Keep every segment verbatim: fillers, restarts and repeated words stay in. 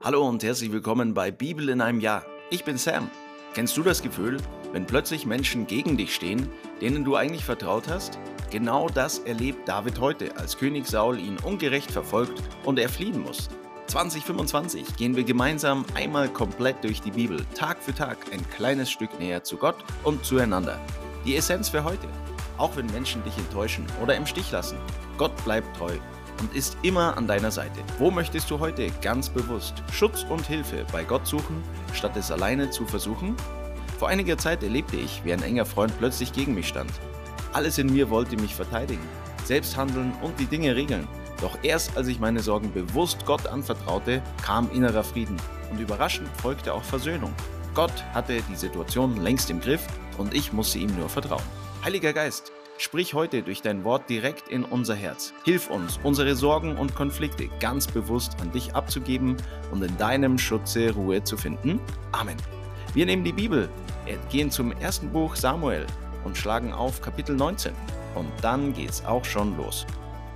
Hallo und herzlich willkommen bei Bibel in einem Jahr. Ich bin Sam. Kennst du das Gefühl, wenn plötzlich Menschen gegen dich stehen, denen du eigentlich vertraut hast? Genau das erlebt David heute, als König Saul ihn ungerecht verfolgt und er fliehen muss. zwanzig fünfundzwanzig gehen wir gemeinsam einmal komplett durch die Bibel, Tag für Tag ein kleines Stück näher zu Gott und zueinander. Die Essenz für heute: Auch wenn Menschen dich enttäuschen oder im Stich lassen, Gott bleibt treu und ist immer an deiner Seite. Wo möchtest du heute ganz bewusst Schutz und Hilfe bei Gott suchen, statt es alleine zu versuchen? Vor einiger Zeit erlebte ich, wie ein enger Freund plötzlich gegen mich stand. Alles in mir wollte mich verteidigen, selbst handeln und die Dinge regeln. Doch erst als ich meine Sorgen bewusst Gott anvertraute, kam innerer Frieden und überraschend folgte auch Versöhnung. Gott hatte die Situation längst im Griff und ich musste ihm nur vertrauen. Heiliger Geist, sprich heute durch dein Wort direkt in unser Herz. Hilf uns, unsere Sorgen und Konflikte ganz bewusst an dich abzugeben und in deinem Schutze Ruhe zu finden. Amen. Wir nehmen die Bibel, gehen zum ersten Buch Samuel und schlagen auf Kapitel neunzehn. Und dann geht's auch schon los.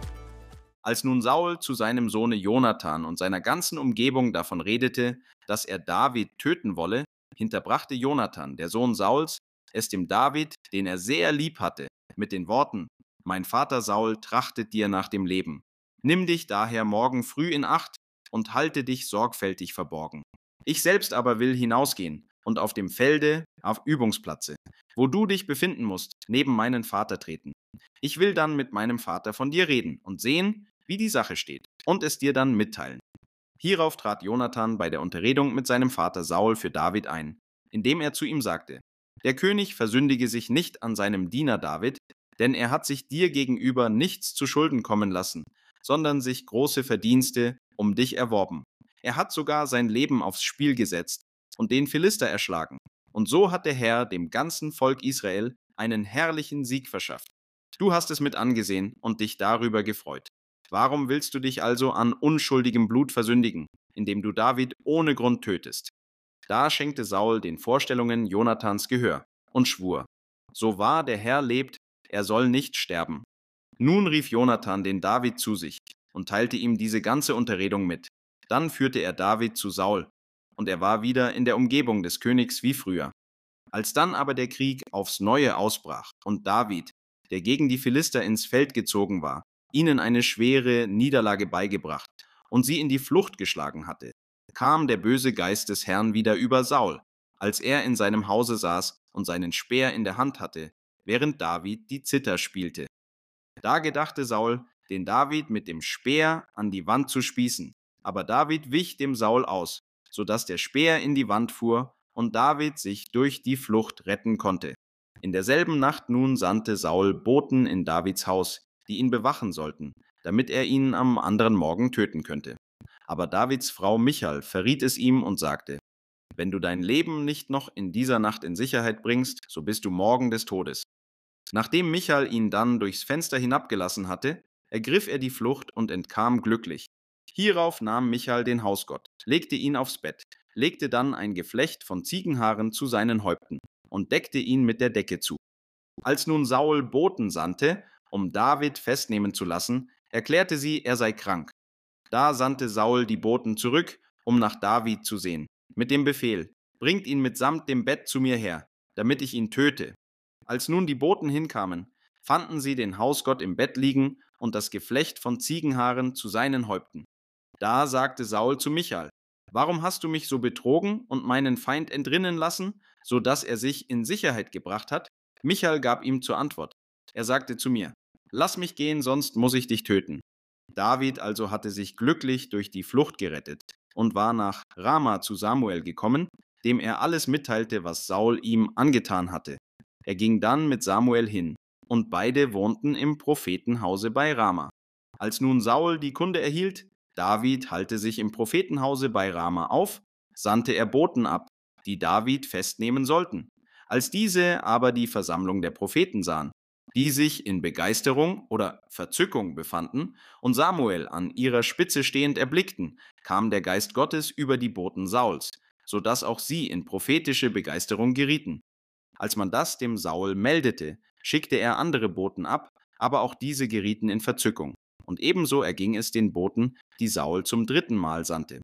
Als nun Saul zu seinem Sohne Jonathan und seiner ganzen Umgebung davon redete, dass er David töten wolle, hinterbrachte Jonathan, der Sohn Sauls, es dem David, den er sehr lieb hatte, mit den Worten: Mein Vater Saul trachtet dir nach dem Leben. Nimm dich daher morgen früh in Acht und halte dich sorgfältig verborgen. Ich selbst aber will hinausgehen und auf dem Felde, auf Übungsplatze, wo du dich befinden musst, neben meinen Vater treten. Ich will dann mit meinem Vater von dir reden und sehen, wie die Sache steht, und es dir dann mitteilen. Hierauf trat Jonathan bei der Unterredung mit seinem Vater Saul für David ein, indem er zu ihm sagte: Der König versündige sich nicht an seinem Diener David, denn er hat sich dir gegenüber nichts zu Schulden kommen lassen, sondern sich große Verdienste um dich erworben. Er hat sogar sein Leben aufs Spiel gesetzt und den Philister erschlagen. Und so hat der Herr dem ganzen Volk Israel einen herrlichen Sieg verschafft. Du hast es mit angesehen und dich darüber gefreut. Warum willst du dich also an unschuldigem Blut versündigen, indem du David ohne Grund tötest? Da schenkte Saul den Vorstellungen Jonathans Gehör und schwur: So wahr der Herr lebt, er soll nicht sterben. Nun rief Jonathan den David zu sich und teilte ihm diese ganze Unterredung mit. Dann führte er David zu Saul, und er war wieder in der Umgebung des Königs wie früher. Als dann aber der Krieg aufs Neue ausbrach und David, der gegen die Philister ins Feld gezogen war, ihnen eine schwere Niederlage beigebracht und sie in die Flucht geschlagen hatte, kam der böse Geist des Herrn wieder über Saul, als er in seinem Hause saß und seinen Speer in der Hand hatte, während David die Zither spielte. Da gedachte Saul, den David mit dem Speer an die Wand zu spießen, aber David wich dem Saul aus, so dass der Speer in die Wand fuhr und David sich durch die Flucht retten konnte. In derselben Nacht nun sandte Saul Boten in Davids Haus, die ihn bewachen sollten, damit er ihn am anderen Morgen töten könnte. Aber Davids Frau Michal verriet es ihm und sagte: Wenn du dein Leben nicht noch in dieser Nacht in Sicherheit bringst, so bist du morgen des Todes. Nachdem Michal ihn dann durchs Fenster hinabgelassen hatte, ergriff er die Flucht und entkam glücklich. Hierauf nahm Michal den Hausgott, legte ihn aufs Bett, legte dann ein Geflecht von Ziegenhaaren zu seinen Häupten und deckte ihn mit der Decke zu. Als nun Saul Boten sandte, um David festnehmen zu lassen, erklärte sie, er sei krank. Da sandte Saul die Boten zurück, um nach David zu sehen, mit dem Befehl: Bringt ihn mitsamt dem Bett zu mir her, damit ich ihn töte. Als nun die Boten hinkamen, fanden sie den Hausgott im Bett liegen und das Geflecht von Ziegenhaaren zu seinen Häupten. Da sagte Saul zu Michal: Warum hast du mich so betrogen und meinen Feind entrinnen lassen, so dass er sich in Sicherheit gebracht hat? Michal gab ihm zur Antwort: Er sagte zu mir: Lass mich gehen, sonst muss ich dich töten. David also hatte sich glücklich durch die Flucht gerettet und war nach Rama zu Samuel gekommen, dem er alles mitteilte, was Saul ihm angetan hatte. Er ging dann mit Samuel hin, und beide wohnten im Prophetenhause bei Rama. Als nun Saul die Kunde erhielt, David halte sich im Prophetenhause bei Rama auf, sandte er Boten ab, die David festnehmen sollten. Als diese aber die Versammlung der Propheten sahen, die sich in Begeisterung oder Verzückung befanden und Samuel an ihrer Spitze stehend erblickten, kam der Geist Gottes über die Boten Sauls, so dass auch sie in prophetische Begeisterung gerieten. Als man das dem Saul meldete, schickte er andere Boten ab, aber auch diese gerieten in Verzückung. Und ebenso erging es den Boten, die Saul zum dritten Mal sandte.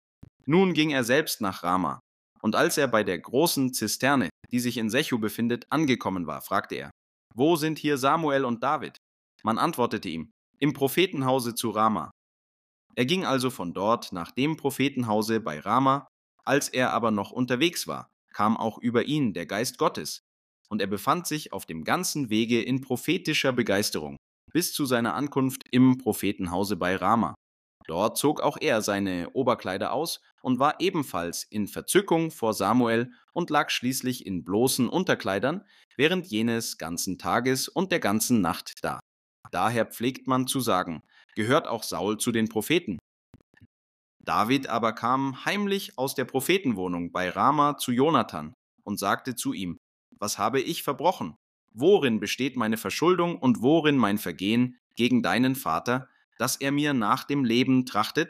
Nun ging er selbst nach Rama. Und als er bei der großen Zisterne, die sich in Sechu befindet, angekommen war, fragte er: Wo sind hier Samuel und David? Man antwortete ihm: Im Prophetenhause zu Rama. Er ging also von dort nach dem Prophetenhause bei Rama. Als er aber noch unterwegs war, kam auch über ihn der Geist Gottes, und er befand sich auf dem ganzen Wege in prophetischer Begeisterung, bis zu seiner Ankunft im Prophetenhause bei Rama. Dort zog auch er seine Oberkleider aus und war ebenfalls in Verzückung vor Samuel und lag schließlich in bloßen Unterkleidern während jenes ganzen Tages und der ganzen Nacht da. Daher pflegt man zu sagen: Gehört auch Saul zu den Propheten? David aber kam heimlich aus der Prophetenwohnung bei Rama zu Jonathan und sagte zu ihm: Was habe ich verbrochen? Worin besteht meine Verschuldung und worin mein Vergehen gegen deinen Vater, dass er mir nach dem Leben trachtet?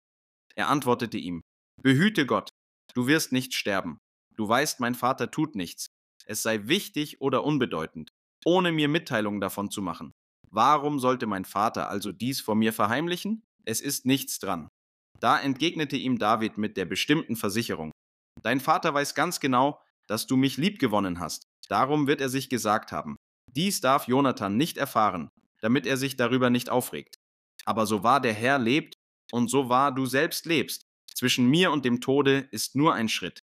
Er antwortete ihm: Behüte Gott, du wirst nicht sterben. Du weißt, mein Vater tut nichts. Es sei wichtig oder unbedeutend, ohne mir Mitteilung davon zu machen. Warum sollte mein Vater also dies vor mir verheimlichen? Es ist nichts dran. Da entgegnete ihm David mit der bestimmten Versicherung: Dein Vater weiß ganz genau, dass du mich liebgewonnen hast. Darum wird er sich gesagt haben: Dies darf Jonathan nicht erfahren, damit er sich darüber nicht aufregt. Aber so wahr der Herr lebt und so wahr du selbst lebst, zwischen mir und dem Tode ist nur ein Schritt.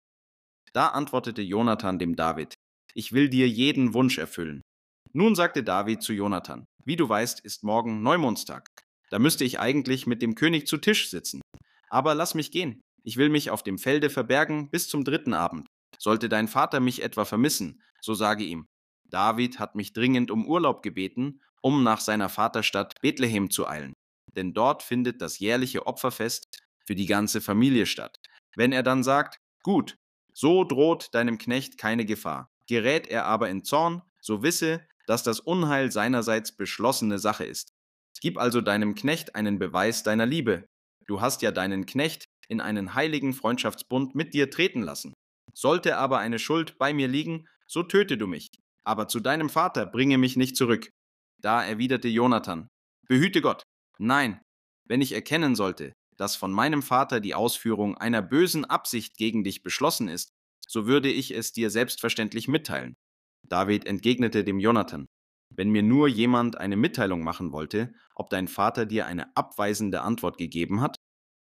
Da antwortete Jonathan dem David: Ich will dir jeden Wunsch erfüllen. Nun sagte David zu Jonathan: Wie du weißt, ist morgen Neumondstag. Da müsste ich eigentlich mit dem König zu Tisch sitzen. Aber lass mich gehen. Ich will mich auf dem Felde verbergen bis zum dritten Abend. Sollte dein Vater mich etwa vermissen, so sage ihm: David hat mich dringend um Urlaub gebeten, um nach seiner Vaterstadt Bethlehem zu eilen. Denn dort findet das jährliche Opferfest für die ganze Familie statt. Wenn er dann sagt: Gut, so droht deinem Knecht keine Gefahr. Gerät er aber in Zorn, so wisse, dass das Unheil seinerseits beschlossene Sache ist. Gib also deinem Knecht einen Beweis deiner Liebe. Du hast ja deinen Knecht in einen heiligen Freundschaftsbund mit dir treten lassen. Sollte aber eine Schuld bei mir liegen, so töte du mich. Aber zu deinem Vater bringe mich nicht zurück. Da erwiderte Jonathan: Behüte Gott. Nein, wenn ich erkennen sollte, dass von meinem Vater die Ausführung einer bösen Absicht gegen dich beschlossen ist, so würde ich es dir selbstverständlich mitteilen. David entgegnete dem Jonathan: Wenn mir nur jemand eine Mitteilung machen wollte, ob dein Vater dir eine abweisende Antwort gegeben hat.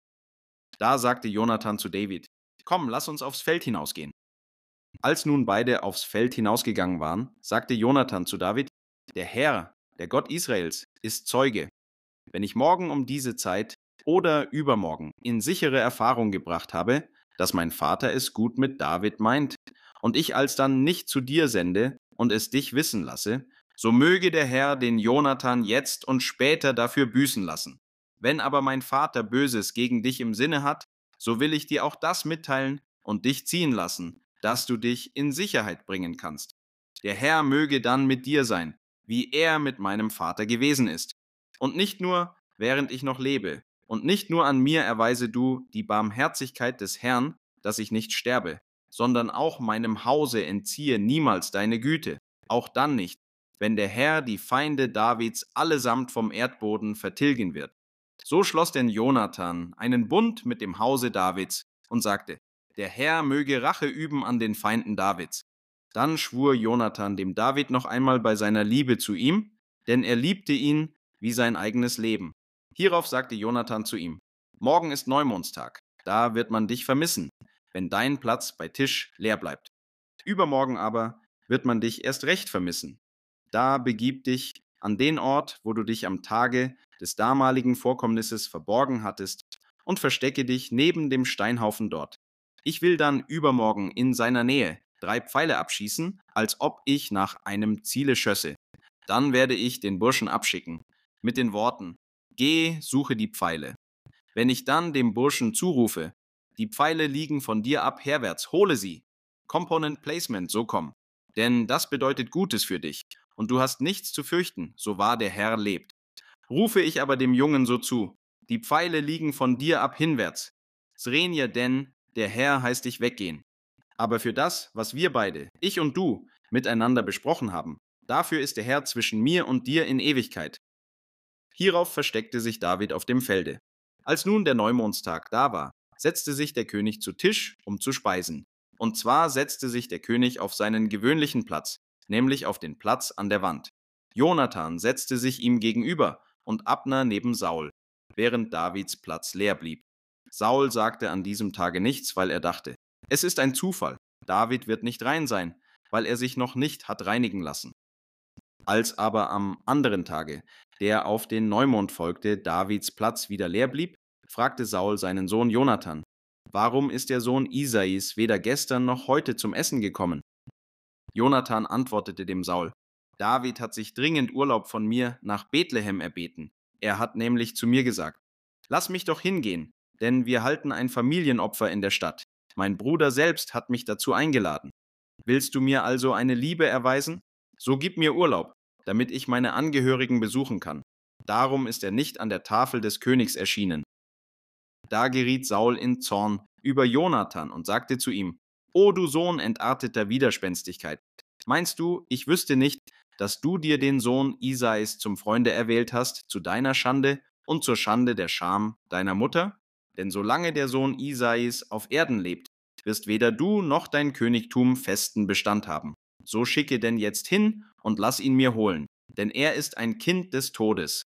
Da sagte Jonathan zu David: Komm, lass uns aufs Feld hinausgehen. Als nun beide aufs Feld hinausgegangen waren, sagte Jonathan zu David: Der Herr, der Gott Israels, ist Zeuge. Wenn ich morgen um diese Zeit oder übermorgen in sichere Erfahrung gebracht habe, dass mein Vater es gut mit David meint, und ich alsdann nicht zu dir sende und es dich wissen lasse, so möge der Herr den Jonathan jetzt und später dafür büßen lassen. Wenn aber mein Vater Böses gegen dich im Sinne hat, so will ich dir auch das mitteilen und dich ziehen lassen, dass du dich in Sicherheit bringen kannst. Der Herr möge dann mit dir sein, wie er mit meinem Vater gewesen ist. Und nicht nur, während ich noch lebe, und nicht nur an mir erweise du die Barmherzigkeit des Herrn, dass ich nicht sterbe, sondern auch meinem Hause entziehe niemals deine Güte, auch dann nicht, wenn der Herr die Feinde Davids allesamt vom Erdboden vertilgen wird. So schloss denn Jonathan einen Bund mit dem Hause Davids und sagte: Der Herr möge Rache üben an den Feinden Davids. Dann schwur Jonathan dem David noch einmal bei seiner Liebe zu ihm, denn er liebte ihn wie sein eigenes Leben. Hierauf sagte Jonathan zu ihm: Morgen ist Neumondstag, da wird man dich vermissen, wenn dein Platz bei Tisch leer bleibt. Übermorgen aber wird man dich erst recht vermissen. Da begib dich an den Ort, wo du dich am Tage des damaligen Vorkommnisses verborgen hattest, und verstecke dich neben dem Steinhaufen dort. Ich will dann übermorgen in seiner Nähe drei Pfeile abschießen, als ob ich nach einem Ziele schösse. Dann werde ich den Burschen abschicken, mit den Worten: Geh, suche die Pfeile. Wenn ich dann dem Burschen zurufe: Die Pfeile liegen von dir ab herwärts, hole sie. Component Placement, so komm. Denn das bedeutet Gutes für dich, und du hast nichts zu fürchten, so wahr der Herr lebt. Rufe ich aber dem Jungen so zu: Die Pfeile liegen von dir ab hinwärts. Srenja denn, der Herr heißt dich weggehen. Aber für das, was wir beide, ich und du, miteinander besprochen haben, dafür ist der Herr zwischen mir und dir in Ewigkeit. Hierauf versteckte sich David auf dem Felde. Als nun der Neumondstag da war, setzte sich der König zu Tisch, um zu speisen. Und zwar setzte sich der König auf seinen gewöhnlichen Platz, nämlich auf den Platz an der Wand. Jonathan setzte sich ihm gegenüber und Abner neben Saul, während Davids Platz leer blieb. Saul sagte an diesem Tage nichts, weil er dachte, es ist ein Zufall, David wird nicht rein sein, weil er sich noch nicht hat reinigen lassen. Als aber am anderen Tage, der auf den Neumond folgte, Davids Platz wieder leer blieb, fragte Saul seinen Sohn Jonathan, warum ist der Sohn Isais weder gestern noch heute zum Essen gekommen? Jonathan antwortete dem Saul, David hat sich dringend Urlaub von mir nach Bethlehem erbeten. Er hat nämlich zu mir gesagt, lass mich doch hingehen, denn wir halten ein Familienopfer in der Stadt. Mein Bruder selbst hat mich dazu eingeladen. Willst du mir also eine Liebe erweisen? So gib mir Urlaub, damit ich meine Angehörigen besuchen kann. Darum ist er nicht an der Tafel des Königs erschienen. Da geriet Saul in Zorn über Jonathan und sagte zu ihm, O du Sohn entarteter Widerspenstigkeit, meinst du, ich wüsste nicht, dass du dir den Sohn Isais zum Freunde erwählt hast, zu deiner Schande und zur Schande der Scham deiner Mutter? Denn solange der Sohn Isais auf Erden lebt, wirst weder du noch dein Königtum festen Bestand haben. So schicke denn jetzt hin und lass ihn mir holen, denn er ist ein Kind des Todes.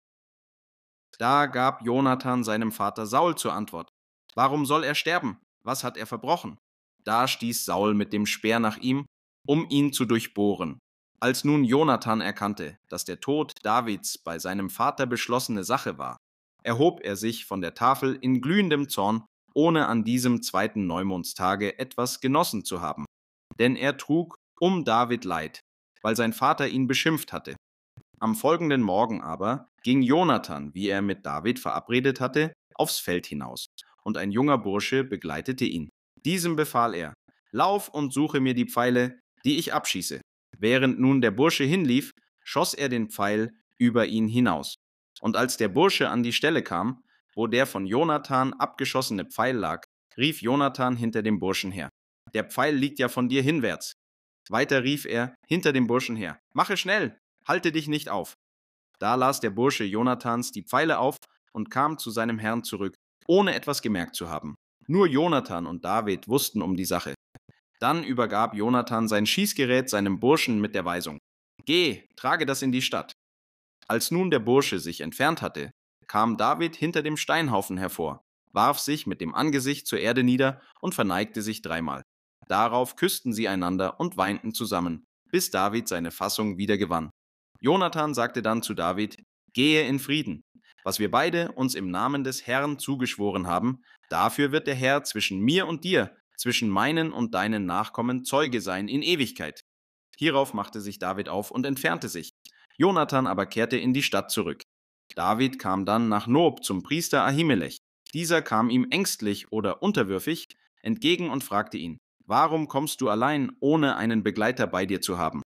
Da gab Jonathan seinem Vater Saul zur Antwort, warum soll er sterben? Was hat er verbrochen? Da stieß Saul mit dem Speer nach ihm, um ihn zu durchbohren. Als nun Jonathan erkannte, dass der Tod Davids bei seinem Vater beschlossene Sache war, erhob er sich von der Tafel in glühendem Zorn, ohne an diesem zweiten Neumondstage etwas genossen zu haben. Denn er trug um David Leid, weil sein Vater ihn beschimpft hatte. Am folgenden Morgen aber ging Jonathan, wie er mit David verabredet hatte, aufs Feld hinaus, und ein junger Bursche begleitete ihn. Diesem befahl er, lauf und suche mir die Pfeile, die ich abschieße. Während nun der Bursche hinlief, schoss er den Pfeil über ihn hinaus. Und als der Bursche an die Stelle kam, wo der von Jonathan abgeschossene Pfeil lag, rief Jonathan hinter dem Burschen her. Der Pfeil liegt ja von dir hinwärts. Weiter rief er hinter dem Burschen her. Mache schnell, halte dich nicht auf. Da las der Bursche Jonathans die Pfeile auf und kam zu seinem Herrn zurück, ohne etwas gemerkt zu haben. Nur Jonathan und David wussten um die Sache. Dann übergab Jonathan sein Schießgerät seinem Burschen mit der Weisung: Geh, trage das in die Stadt. Als nun der Bursche sich entfernt hatte, kam David hinter dem Steinhaufen hervor, warf sich mit dem Angesicht zur Erde nieder und verneigte sich dreimal. Darauf küssten sie einander und weinten zusammen, bis David seine Fassung wieder gewann. Jonathan sagte dann zu David: Gehe in Frieden. Was wir beide uns im Namen des Herrn zugeschworen haben, dafür wird der Herr zwischen mir und dir, zwischen meinen und deinen Nachkommen Zeuge sein in Ewigkeit. Hierauf machte sich David auf und entfernte sich. Jonathan aber kehrte in die Stadt zurück. David kam dann nach Nob zum Priester Ahimelech. Dieser kam ihm ängstlich oder unterwürfig entgegen und fragte ihn: Warum kommst du allein, ohne einen Begleiter bei dir zu haben?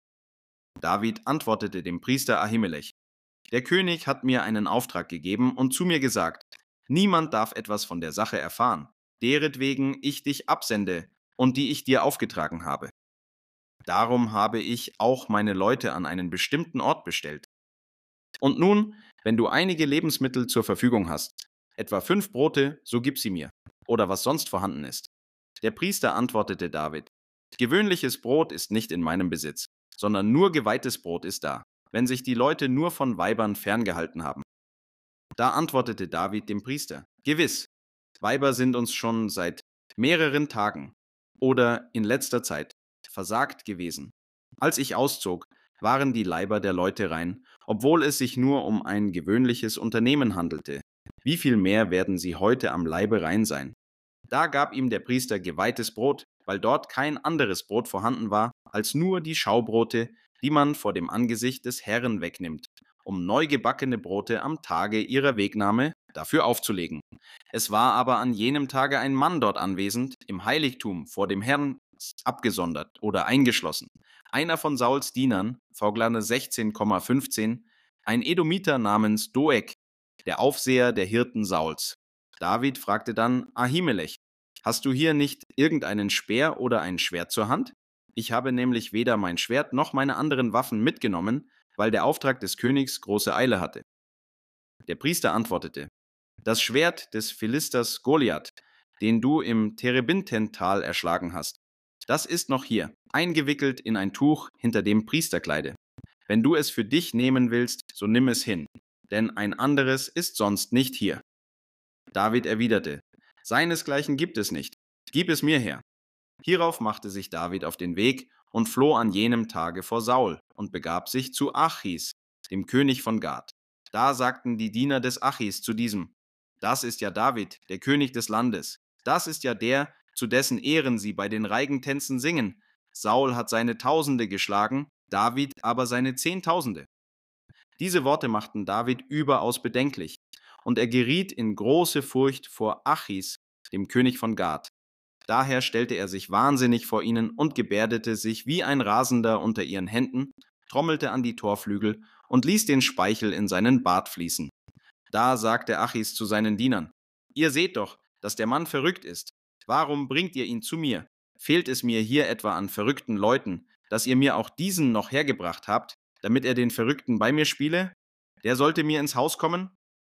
David antwortete dem Priester Ahimelech: Der König hat mir einen Auftrag gegeben und zu mir gesagt: Niemand darf etwas von der Sache erfahren, deretwegen ich dich absende und die ich dir aufgetragen habe. Darum habe ich auch meine Leute an einen bestimmten Ort bestellt. Und nun, wenn du einige Lebensmittel zur Verfügung hast, etwa fünf Brote, so gib sie mir, oder was sonst vorhanden ist. Der Priester antwortete David: Gewöhnliches Brot ist nicht in meinem Besitz, sondern nur geweihtes Brot ist da, wenn sich die Leute nur von Weibern ferngehalten haben. Da antwortete David dem Priester: Gewiss, Weiber sind uns schon seit mehreren Tagen oder in letzter Zeit versagt gewesen. Als ich auszog, waren die Leiber der Leute rein, obwohl es sich nur um ein gewöhnliches Unternehmen handelte. Wie viel mehr werden sie heute am Leibe rein sein? Da gab ihm der Priester geweihtes Brot, weil dort kein anderes Brot vorhanden war, als nur die Schaubrote, die man vor dem Angesicht des Herrn wegnimmt, um neu gebackene Brote am Tage ihrer Wegnahme dafür aufzulegen. Es war aber an jenem Tage ein Mann dort anwesend, im Heiligtum vor dem Herrn abgesondert oder eingeschlossen. Einer von Sauls Dienern, Vogler sechzehn Komma fünfzehn, ein Edomiter namens Doeg, der Aufseher der Hirten Sauls. David fragte dann Ahimelech: Hast du hier nicht irgendeinen Speer oder ein Schwert zur Hand? Ich habe nämlich weder mein Schwert noch meine anderen Waffen mitgenommen, weil der Auftrag des Königs große Eile hatte. Der Priester antwortete: Das Schwert des Philisters Goliath, den du im Terebintental erschlagen hast. Das ist noch hier, eingewickelt in ein Tuch hinter dem Priesterkleide. Wenn du es für dich nehmen willst, so nimm es hin, denn ein anderes ist sonst nicht hier. David erwiderte: Seinesgleichen gibt es nicht, gib es mir her. Hierauf machte sich David auf den Weg und floh an jenem Tage vor Saul und begab sich zu Achis, dem König von Gad. Da sagten die Diener des Achis zu diesem: Das ist ja David, der König des Landes. Das ist ja der, zu dessen Ehren sie bei den Reigentänzen singen. Saul hat seine Tausende geschlagen, David aber seine Zehntausende. Diese Worte machten David überaus bedenklich, und er geriet in große Furcht vor Achis, dem König von Gad. Daher stellte er sich wahnsinnig vor ihnen und gebärdete sich wie ein Rasender unter ihren Händen, trommelte an die Torflügel und ließ den Speichel in seinen Bart fließen. Da sagte Achis zu seinen Dienern: Ihr seht doch, dass der Mann verrückt ist. Warum bringt ihr ihn zu mir? Fehlt es mir hier etwa an verrückten Leuten, dass ihr mir auch diesen noch hergebracht habt, damit er den Verrückten bei mir spiele? Der sollte mir ins Haus kommen?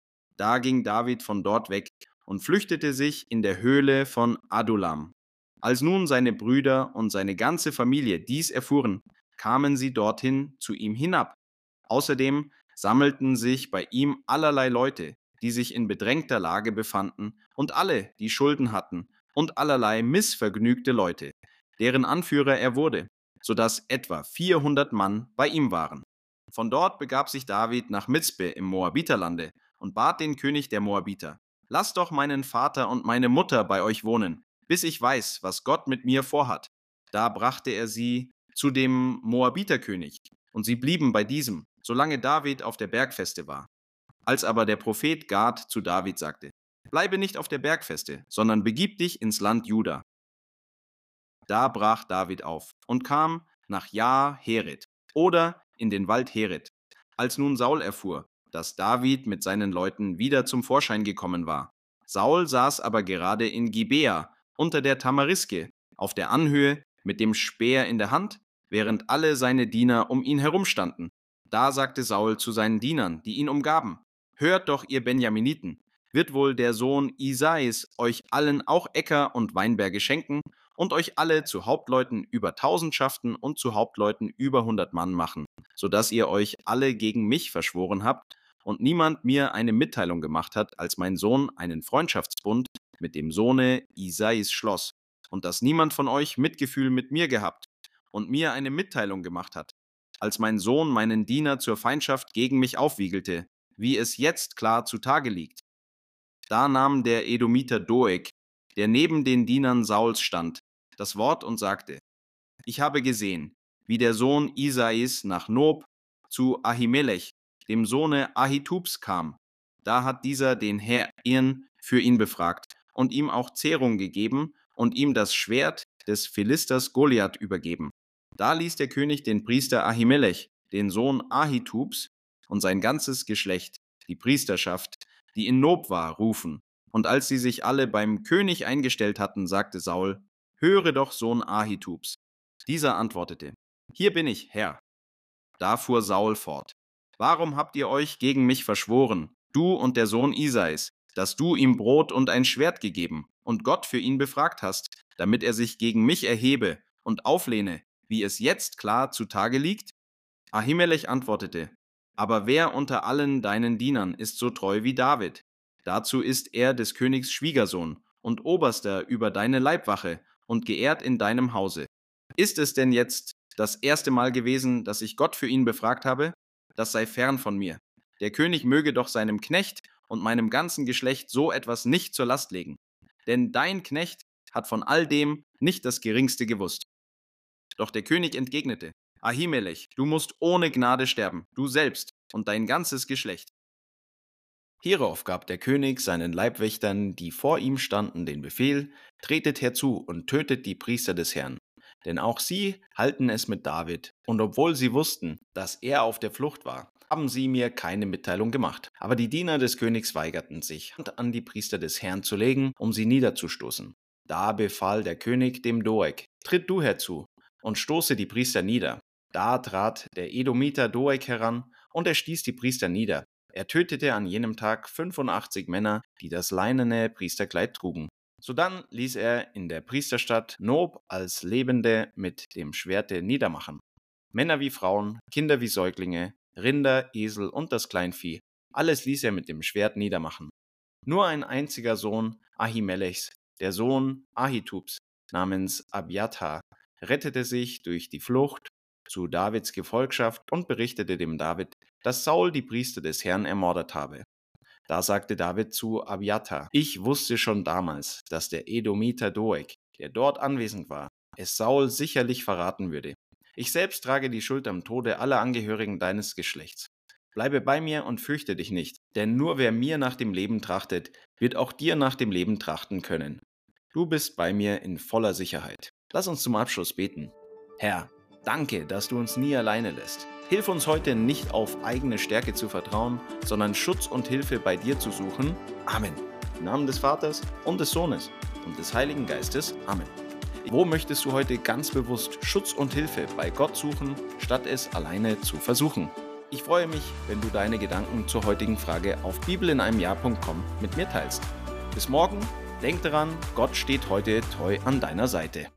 Da ging David von dort weg und flüchtete sich in der Höhle von Adullam. Als nun seine Brüder und seine ganze Familie dies erfuhren, kamen sie dorthin zu ihm hinab. Außerdem sammelten sich bei ihm allerlei Leute, die sich in bedrängter Lage befanden, und alle, die Schulden hatten, und allerlei missvergnügte Leute, deren Anführer er wurde, so dass etwa vierhundert Mann bei ihm waren. Von dort begab sich David nach Mizpe im Moabiterlande und bat den König der Moabiter: Lasst doch meinen Vater und meine Mutter bei euch wohnen, bis ich weiß, was Gott mit mir vorhat. Da brachte er sie zu dem Moabiterkönig, und sie blieben bei diesem, solange David auf der Bergfeste war. Als aber der Prophet Gad zu David sagte: Bleibe nicht auf der Bergfeste, sondern begib dich ins Land Juda. Da brach David auf und kam nach Jahr-Heret oder in den Wald Heret. Als nun Saul erfuhr, dass David mit seinen Leuten wieder zum Vorschein gekommen war. Saul saß aber gerade in Gibea unter der Tamariske auf der Anhöhe mit dem Speer in der Hand, während alle seine Diener um ihn herumstanden. Da sagte Saul zu seinen Dienern, die ihn umgaben: Hört doch, ihr Benjaminiten, wird wohl der Sohn Isais euch allen auch Äcker und Weinberge schenken und euch alle zu Hauptleuten über Tausendschaften und zu Hauptleuten über hundert Mann machen, so dass ihr euch alle gegen mich verschworen habt und niemand mir eine Mitteilung gemacht hat, als mein Sohn einen Freundschaftsbund mit dem Sohne Isais schloss, und dass niemand von euch Mitgefühl mit mir gehabt und mir eine Mitteilung gemacht hat, als mein Sohn meinen Diener zur Feindschaft gegen mich aufwiegelte, wie es jetzt klar zutage liegt. Da nahm der Edomiter Doeg, der neben den Dienern Sauls stand, das Wort und sagte: Ich habe gesehen, wie der Sohn Isais nach Nob zu Ahimelech, dem Sohne Ahitubs, kam. Da hat dieser den Herrn für ihn befragt und ihm auch Zehrung gegeben und ihm das Schwert des Philisters Goliath übergeben. Da ließ der König den Priester Ahimelech, den Sohn Ahitubs, und sein ganzes Geschlecht, die Priesterschaft, die in Nob war, rufen. Und als sie sich alle beim König eingestellt hatten, sagte Saul: Höre doch, Sohn Ahitubs. Dieser antwortete: Hier bin ich, Herr. Da fuhr Saul fort: Warum habt ihr euch gegen mich verschworen, du und der Sohn Isais, dass du ihm Brot und ein Schwert gegeben und Gott für ihn befragt hast, damit er sich gegen mich erhebe und auflehne, wie es jetzt klar zutage liegt? Ahimelech antwortete: Aber wer unter allen deinen Dienern ist so treu wie David? Dazu ist er des Königs Schwiegersohn und Oberster über deine Leibwache und geehrt in deinem Hause. Ist es denn jetzt das erste Mal gewesen, dass ich Gott für ihn befragt habe? Das sei fern von mir. Der König möge doch seinem Knecht und meinem ganzen Geschlecht so etwas nicht zur Last legen. Denn dein Knecht hat von all dem nicht das Geringste gewusst. Doch der König entgegnete: Ahimelech, du musst ohne Gnade sterben, du selbst und dein ganzes Geschlecht. Hierauf gab der König seinen Leibwächtern, die vor ihm standen, den Befehl: Tretet herzu und tötet die Priester des Herrn. Denn auch sie halten es mit David, und obwohl sie wussten, dass er auf der Flucht war, haben sie mir keine Mitteilung gemacht. Aber die Diener des Königs weigerten sich, Hand an die Priester des Herrn zu legen, um sie niederzustoßen. Da befahl der König dem Doeg: Tritt du herzu und stoße die Priester nieder. Da trat der Edomiter Doeg heran, und er stieß die Priester nieder. Er tötete an jenem Tag fünfundachtzig Männer, die das leinene Priesterkleid trugen, Sodann ließ er in der Priesterstadt Nob als Lebende mit dem Schwerte niedermachen. Männer wie Frauen, Kinder wie Säuglinge, Rinder, Esel und das Kleinvieh, alles ließ er mit dem Schwert niedermachen. Nur ein einziger Sohn Ahimelechs, der Sohn Ahitubs, namens Abjatar, rettete sich durch die Flucht zu Davids Gefolgschaft und berichtete dem David, dass Saul die Priester des Herrn ermordet habe. Da sagte David zu Abjatar: Ich wusste schon damals, dass der Edomiter Doeg, der dort anwesend war, es Saul sicherlich verraten würde. Ich selbst trage die Schuld am Tode aller Angehörigen deines Geschlechts. Bleibe bei mir und fürchte dich nicht, denn nur wer mir nach dem Leben trachtet, wird auch dir nach dem Leben trachten können. Du bist bei mir in voller Sicherheit. Lass uns zum Abschluss beten. Herr, danke, dass du uns nie alleine lässt. Hilf uns heute nicht auf eigene Stärke zu vertrauen, sondern Schutz und Hilfe bei dir zu suchen. Amen. Im Namen des Vaters und des Sohnes und des Heiligen Geistes. Amen. Wo möchtest du heute ganz bewusst Schutz und Hilfe bei Gott suchen, statt es alleine zu versuchen? Ich freue mich, wenn du deine Gedanken zur heutigen Frage auf bibel in einem Jahr punkt com mit mir teilst. Bis morgen, denk daran, Gott steht heute treu an deiner Seite.